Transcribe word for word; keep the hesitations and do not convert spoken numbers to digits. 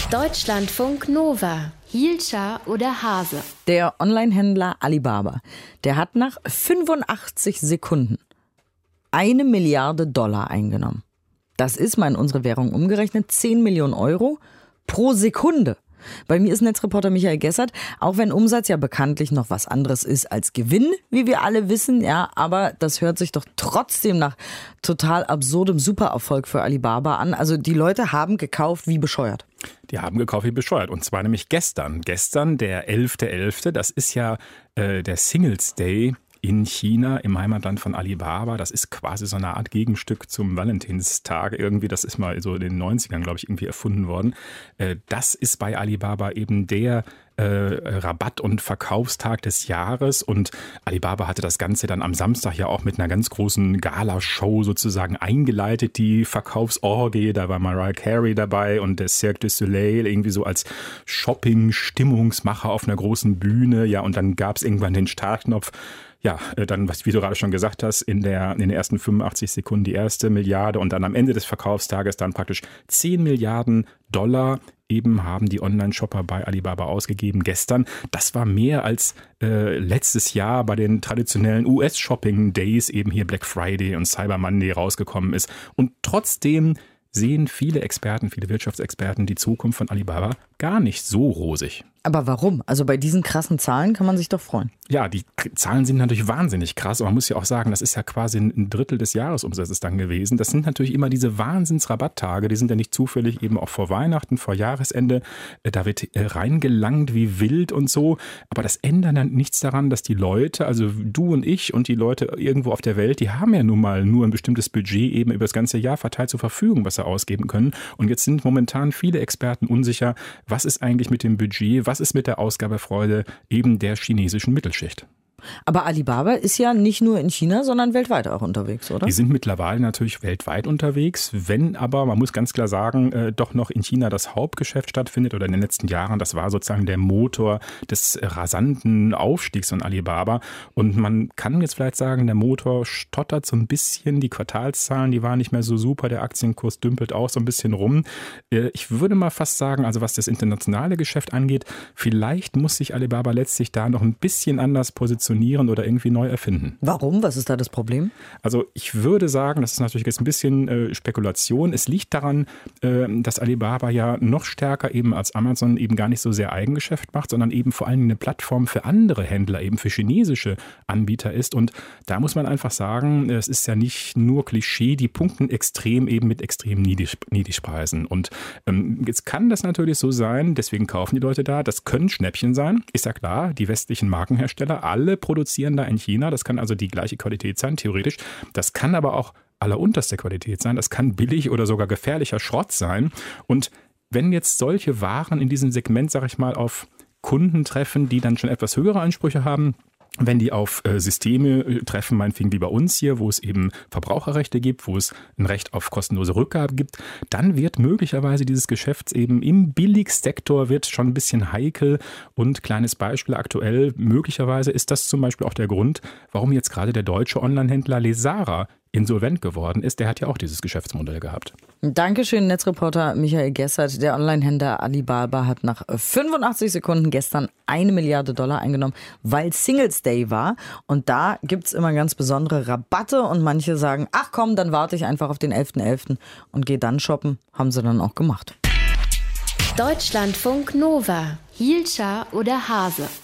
Deutschlandfunk Nova. Hielscher oder Hase? Der Onlinehändler Alibaba, der hat nach fünfundachtzig Sekunden eine Milliarde Dollar eingenommen. Das ist mal in unsere Währung umgerechnet zehn Millionen Euro pro Sekunde. Bei mir ist Netzreporter Michael Gessert, auch wenn Umsatz ja bekanntlich noch was anderes ist als Gewinn, wie wir alle wissen, ja, aber das hört sich doch trotzdem nach total absurdem Supererfolg für Alibaba an. Also die Leute haben gekauft wie bescheuert. Die haben gekauft wie bescheuert und zwar nämlich gestern. Gestern, der elfter elfter Das ist ja äh, der Singles Day in China, im Heimatland von Alibaba. Das ist quasi so eine Art Gegenstück zum Valentinstag irgendwie. Das ist mal so in den neunzigern, glaube ich, irgendwie erfunden worden. Das ist bei Alibaba eben der äh, Rabatt- und Verkaufstag des Jahres. Und Alibaba hatte das Ganze dann am Samstag ja auch mit einer ganz großen Galashow sozusagen eingeleitet, die Verkaufsorgie. Da war Mariah Carey dabei und der Cirque du Soleil irgendwie so als Shopping-Stimmungsmacher auf einer großen Bühne. Ja, und dann gab es irgendwann den Startknopf. Ja, dann, was wie du gerade schon gesagt hast, in, der, in den ersten fünfundachtzig Sekunden die erste Milliarde und dann am Ende des Verkaufstages dann praktisch zehn Milliarden Dollar eben haben die Online-Shopper bei Alibaba ausgegeben gestern. Das war mehr als äh, letztes Jahr bei den traditionellen U S-Shopping-Days, eben hier Black Friday und Cyber Monday rausgekommen ist. Und trotzdem sehen viele Experten, viele Wirtschaftsexperten die Zukunft von Alibaba gar nicht so rosig. Aber warum? Also bei diesen krassen Zahlen kann man sich doch freuen. Ja, die Zahlen sind natürlich wahnsinnig krass. Aber man muss ja auch sagen, das ist ja quasi ein Drittel des Jahresumsatzes dann gewesen. Das sind natürlich immer diese Wahnsinns-Rabatttage. Die sind ja nicht zufällig eben auch vor Weihnachten, vor Jahresende. Da wird reingelangt wie wild und so. Aber das ändert dann nichts daran, dass die Leute, also du und ich und die Leute irgendwo auf der Welt, die haben ja nun mal nur ein bestimmtes Budget eben über das ganze Jahr verteilt zur Verfügung, was sie ausgeben können. Und jetzt sind momentan viele Experten unsicher, was ist eigentlich mit dem Budget, was ist mit der Ausgabefreude eben der chinesischen Mittelschicht. Aber Alibaba ist ja nicht nur in China, sondern weltweit auch unterwegs, oder? Die sind mittlerweile natürlich weltweit unterwegs. Wenn aber, man muss ganz klar sagen, äh, doch noch in China das Hauptgeschäft stattfindet oder in den letzten Jahren, das war sozusagen der Motor des rasanten Aufstiegs von Alibaba. Und man kann jetzt vielleicht sagen, der Motor stottert so ein bisschen. Die Quartalszahlen, die waren nicht mehr so super. Der Aktienkurs dümpelt auch so ein bisschen rum. Äh, ich würde mal fast sagen, also was das internationale Geschäft angeht, vielleicht muss sich Alibaba letztlich da noch ein bisschen anders positionieren oder irgendwie neu erfinden. Warum? Was ist da das Problem? Also ich würde sagen, das ist natürlich jetzt ein bisschen äh, Spekulation. Es liegt daran, äh, dass Alibaba ja noch stärker eben als Amazon eben gar nicht so sehr Eigengeschäft macht, sondern eben vor allem eine Plattform für andere Händler, eben für chinesische Anbieter ist. Und da muss man einfach sagen, es ist ja nicht nur Klischee, die punkten extrem eben mit extrem Niedrig- Niedrigpreisen. Und ähm, jetzt kann das natürlich so sein, deswegen kaufen die Leute da, das können Schnäppchen sein, ist ja klar, die westlichen Markenhersteller, alle produzieren da in China. Das kann also die gleiche Qualität sein, theoretisch. Das kann aber auch allerunterste Qualität sein. Das kann billig oder sogar gefährlicher Schrott sein. Und wenn jetzt solche Waren in diesem Segment, sag ich mal, auf Kunden treffen, die dann schon etwas höhere Ansprüche haben, wenn die auf äh, Systeme treffen, meinetwegen wie bei uns hier, wo es eben Verbraucherrechte gibt, wo es ein Recht auf kostenlose Rückgabe gibt, dann wird möglicherweise dieses Geschäft eben im Billigsektor wird schon ein bisschen heikel. Und kleines Beispiel aktuell, möglicherweise ist das zum Beispiel auch der Grund, warum jetzt gerade der deutsche Onlinehändler Lesara insolvent geworden ist. Der hat ja auch dieses Geschäftsmodell gehabt. Dankeschön, Netzreporter Michael Gessert. Der Onlinehändler Alibaba hat nach fünfundachtzig Sekunden gestern eine Milliarde Dollar eingenommen, weil Singles Day war. Und da gibt es immer ganz besondere Rabatte und manche sagen, ach komm, dann warte ich einfach auf den elfter elfter und gehe dann shoppen. Haben sie dann auch gemacht. Deutschlandfunk Nova. Hielscher oder Hase?